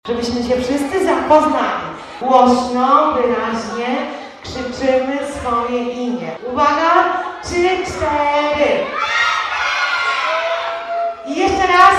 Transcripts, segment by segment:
Żebyśmy się wszyscy zapoznali. Głośno, wyraźnie krzyczymy swoje imię. Uwaga! 3, 4. I jeszcze raz.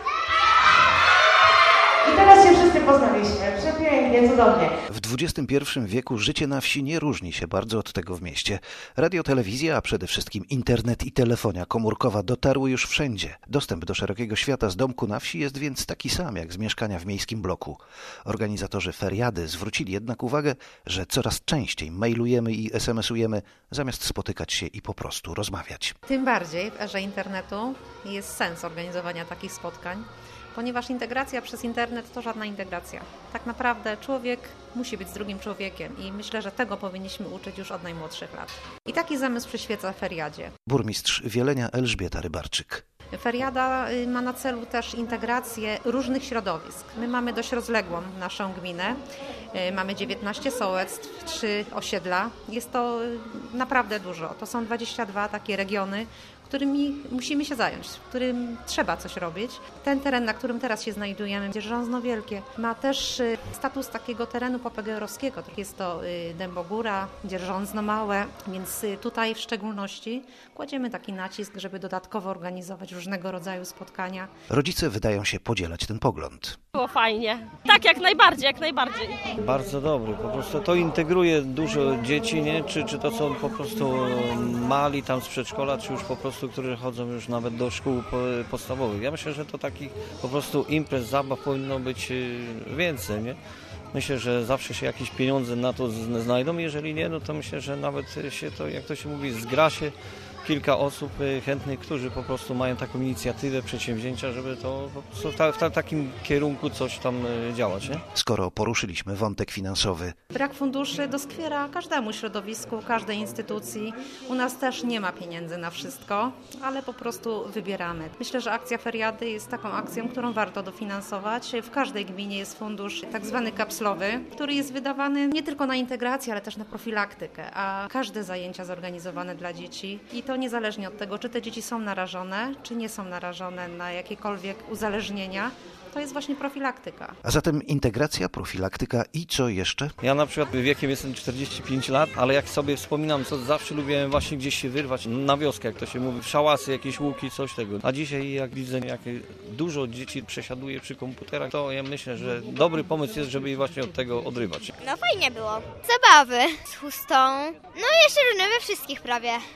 I teraz się wszyscy poznaliśmy. Przepięknie, cudownie. W XXI wieku życie na wsi nie różni się bardzo od tego w mieście. Radio, telewizja, a przede wszystkim internet i telefonia komórkowa dotarły już wszędzie. Dostęp do szerokiego świata z domku na wsi jest więc taki sam jak z mieszkania w miejskim bloku. Organizatorzy feriady zwrócili jednak uwagę, że coraz częściej mailujemy i SMS-ujemy, zamiast spotykać się i po prostu rozmawiać. Tym bardziej w erze internetu jest sens organizowania takich spotkań, ponieważ integracja przez internet to żadna integracja. Tak naprawdę człowiek musi być z drugim człowiekiem i myślę, że tego powinniśmy uczyć już od najmłodszych lat. I taki zamysł przyświeca feriadzie. Burmistrz Wielenia Elżbieta Rybarczyk. Feriada ma na celu też integrację różnych środowisk. My mamy dość rozległą naszą gminę. Mamy 19 sołectw, 3 osiedla. Jest to naprawdę dużo. To są 22 takie regiony, którymi musimy się zająć, w którym trzeba coś robić. Ten teren, na którym teraz się znajdujemy, Dzierżązno Wielkie, ma też status takiego terenu popegeerowskiego. Jest to Dębogóra, Dzierżązno Małe, więc tutaj w szczególności kładziemy taki nacisk, żeby dodatkowo organizować różnego rodzaju spotkania. Rodzice wydają się podzielać ten pogląd. Było fajnie. Tak, jak najbardziej, jak najbardziej. Bardzo dobry, po prostu to integruje dużo dzieci, nie? Czy to są po prostu mali tam z przedszkola, czy już po prostu, którzy chodzą już nawet do szkół podstawowych. Ja myślę, że to takich po prostu imprez, zabaw powinno być więcej, nie? Myślę, że zawsze się jakieś pieniądze na to znajdą, jeżeli nie, no to myślę, że nawet się to, jak to się mówi, zgra się kilka osób chętnych, którzy po prostu mają taką inicjatywę, przedsięwzięcia, żeby to po prostu w takim kierunku coś tam działać, nie? Skoro poruszyliśmy wątek finansowy. Brak funduszy doskwiera każdemu środowisku, każdej instytucji. U nas też nie ma pieniędzy na wszystko, ale po prostu wybieramy. Myślę, że akcja feriady jest taką akcją, którą warto dofinansować. W każdej gminie jest fundusz tak zwany kapslowy, który jest wydawany nie tylko na integrację, ale też na profilaktykę, a każde zajęcia zorganizowane dla dzieci i to niezależnie od tego, czy te dzieci są narażone, czy nie są narażone na jakiekolwiek uzależnienia, to jest właśnie profilaktyka. A zatem integracja, profilaktyka i co jeszcze? Ja na przykład wiekiem jestem 45 lat, ale jak sobie wspominam, co zawsze lubiłem właśnie gdzieś się wyrwać na wioskę, jak to się mówi, szałasy, jakieś łuki, coś tego. A dzisiaj jak widzę, jak dużo dzieci przesiaduje przy komputerach, to ja myślę, że dobry pomysł jest, żeby je właśnie od tego odrywać. No fajnie było. Zabawy z chustą, no jeszcze różne we wszystkich prawie.